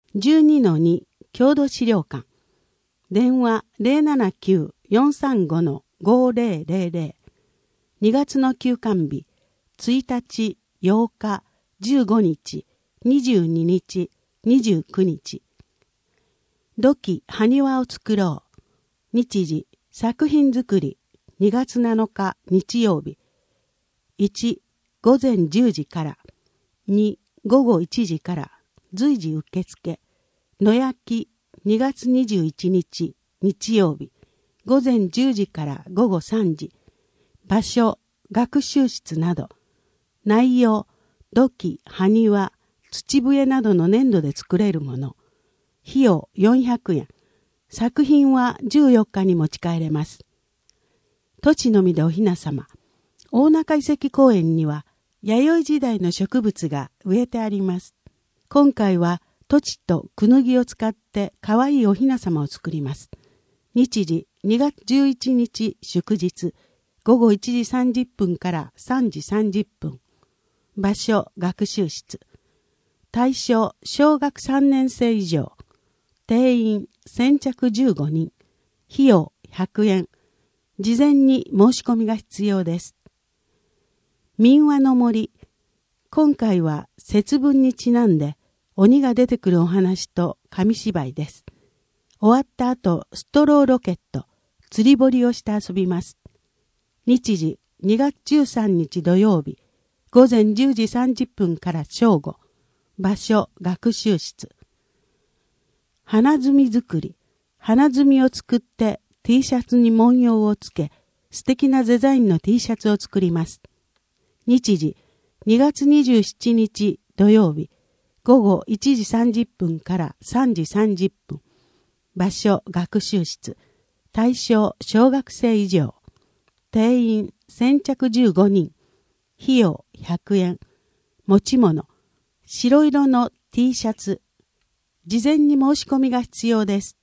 12-2 郷土資料館。電話 079-435-5000。2月の休館日、1日、8日、15日、22日、29日。土器埴輪を作ろう。日時、作品作り、2月7日日曜日。1、午前10時から。2、午後1時から。随時受付。野焼き、2月21日日曜日。午前10時から午後3時。場所、学習室など。内容、土器、埴輪、土笛などの粘土で作れるもの。費用400円。作品は14日に持ち帰れます。土地の実でお雛様。大中遺跡公園には弥生時代の植物が植えてあります。今回は土地とクヌギを使ってかわいいお雛様を作ります。日時2月11日祝日。午後1時30分から3時30分。場所、学習室。対象、小学3年生以上。定員、先着15人。費用、100円。事前に申し込みが必要です。民話の森。今回は節分にちなんで、鬼が出てくるお話と紙芝居です。終わった後、ストローロケット、釣り堀をして遊びます。日時、2月13日土曜日、午前10時30分から正午。場所、学習室。花摘み作り。花摘みを作って T シャツに文様をつけ、素敵なデザインの T シャツを作ります。日時、2月27日土曜日、午後1時30分から3時30分。場所、学習室。対象、小学生以上。定員、先着15人。費用、100円。持ち物。白色の T シャツ。事前に申し込みが必要です。